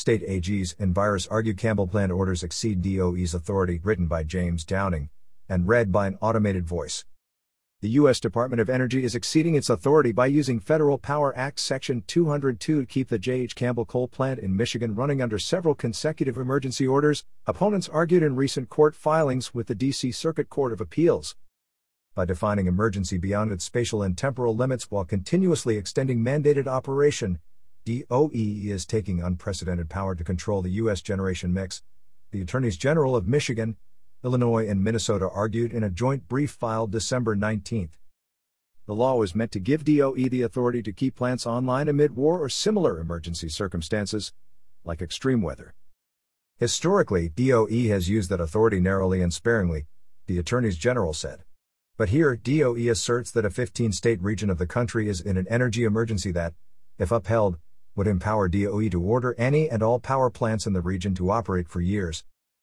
State AGs and Virus argue Campbell plant orders exceed DOE's authority, written by James Downing and read by an automated voice. The U.S. Department of Energy is exceeding its authority by using Federal Power Act Section 202 to keep the J.H. Campbell coal plant in Michigan running under several consecutive emergency orders, opponents argued in recent court filings with the D.C. Circuit Court of Appeals. By defining emergency beyond its spatial and temporal limits while continuously extending mandated operation, DOE is taking unprecedented power to control the U.S. generation mix, the Attorneys General of Michigan, Illinois and Minnesota argued in a joint brief filed December 19. The law was meant to give DOE the authority to keep plants online amid war or similar emergency circumstances, like extreme weather. Historically, DOE has used that authority narrowly and sparingly, the Attorneys General said. But here, DOE asserts that a 15-state region of the country is in an energy emergency that, if upheld, would empower DOE to order any and all power plants in the region to operate for years.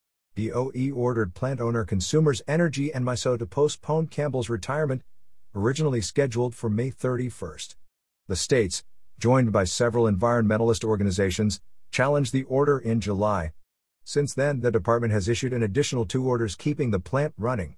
DOE ordered plant owner Consumers Energy and MISO to postpone Campbell's retirement, originally scheduled for May 31. The states, joined by several environmentalist organizations, challenged the order in July. Since then, the department has issued an additional 2 orders keeping the plant running.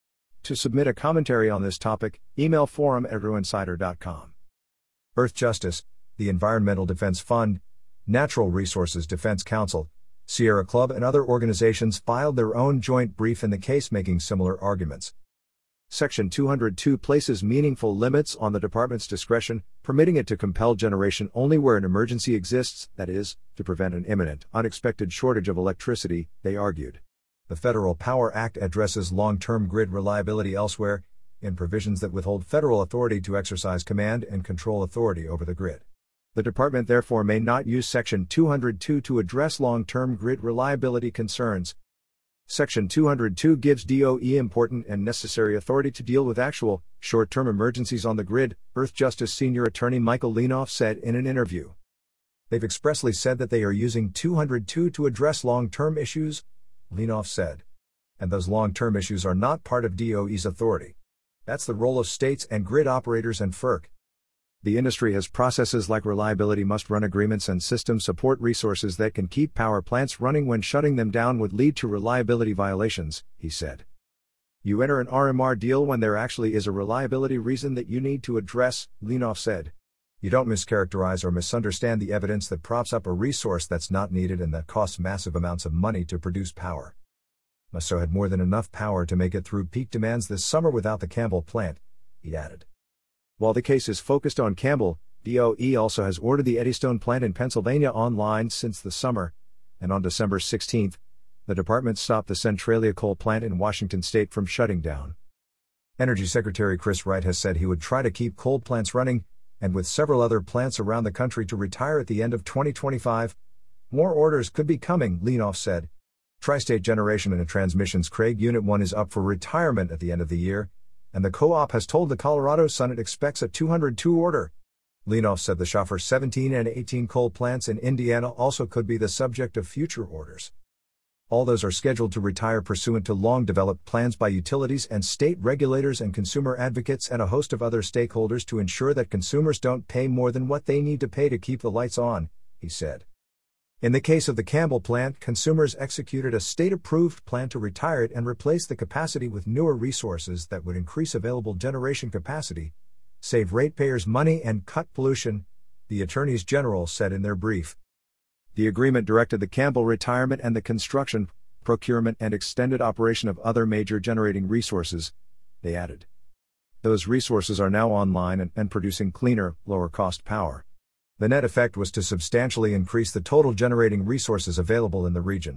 To submit a commentary on this topic, email forum@ruinsider.com. Earth Justice, the Environmental Defense Fund, Natural Resources Defense Council, Sierra Club and other organizations filed their own joint brief in the case making similar arguments. Section 202 places meaningful limits on the department's discretion, permitting it to compel generation only where an emergency exists, that is, to prevent an imminent, unexpected shortage of electricity, they argued. The Federal Power Act addresses long-term grid reliability elsewhere, in provisions that withhold federal authority to exercise command and control authority over the grid. The department therefore may not use Section 202 to address long-term grid reliability concerns. Section 202 gives DOE important and necessary authority to deal with actual, short-term emergencies on the grid, Earth Justice Senior Attorney Michael Leanoff said in an interview. They've expressly said that they are using 202 to address long-term issues, Leanoff said. And those long-term issues are not part of DOE's authority. That's the role of states and grid operators and FERC. The industry has processes like reliability must-run agreements and system support resources that can keep power plants running when shutting them down would lead to reliability violations, he said. You enter an RMR deal when there actually is a reliability reason that you need to address, Leanoff said. You don't mischaracterize or misunderstand the evidence that props up a resource that's not needed and that costs massive amounts of money to produce power. MISO had more than enough power to make it through peak demands this summer without the Campbell plant, he added. While the case is focused on Campbell, DOE also has ordered the Eddystone plant in Pennsylvania online since the summer, and on December 16, the department stopped the Centralia coal plant in Washington state from shutting down. Energy Secretary Chris Wright has said he would try to keep coal plants running, and with several other plants around the country to retire at the end of 2025. More orders could be coming, Leanoff said. Tri-State Generation and Transmission's Craig Unit 1 is up for retirement at the end of the year, and the co-op has told the Colorado Sun it expects a 202 order. Leanoff said the Schahfer 17 and 18 coal plants in Indiana also could be the subject of future orders. All those are scheduled to retire pursuant to long-developed plans by utilities and state regulators and consumer advocates and a host of other stakeholders to ensure that consumers don't pay more than what they need to pay to keep the lights on, he said. In the case of the Campbell plant, consumers executed a state-approved plan to retire it and replace the capacity with newer resources that would increase available generation capacity, save ratepayers money and cut pollution, the Attorneys General said in their brief. The agreement directed the Campbell retirement and the construction, procurement and extended operation of other major generating resources, they added. Those resources are now online and producing cleaner, lower-cost power. The net effect was to substantially increase the total generating resources available in the region.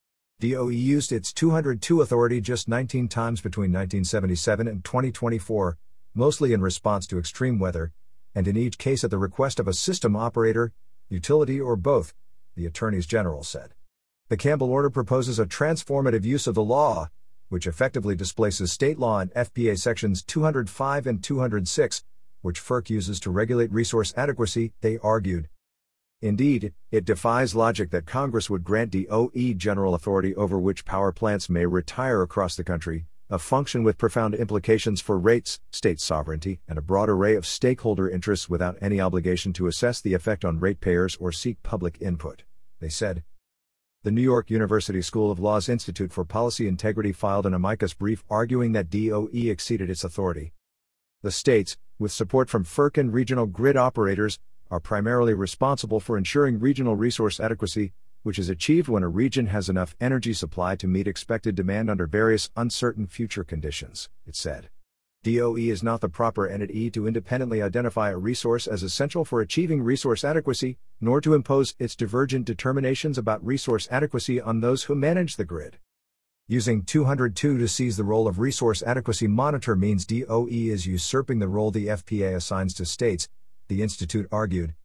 DOE used its 202 authority just 19 times between 1977 and 2024, mostly in response to extreme weather, and in each case at the request of a system operator, utility or both, the Attorneys General said. The Campbell order proposes a transformative use of the law, which effectively displaces state law and FPA sections 205 and 206, which FERC uses to regulate resource adequacy, they argued. Indeed, it defies logic that Congress would grant DOE general authority over which power plants may retire across the country, a function with profound implications for rates, state sovereignty, and a broad array of stakeholder interests without any obligation to assess the effect on ratepayers or seek public input. they said. The New York University School of Law's Institute for Policy Integrity filed an amicus brief arguing that DOE exceeded its authority. The states, with support from FERC and regional grid operators, are primarily responsible for ensuring regional resource adequacy, which is achieved when a region has enough energy supply to meet expected demand under various uncertain future conditions, it said. DOE is not the proper entity to independently identify a resource as essential for achieving resource adequacy, nor to impose its divergent determinations about resource adequacy on those who manage the grid. Using 202 to seize the role of resource adequacy monitor means DOE is usurping the role the FPA assigns to states, the Institute argued.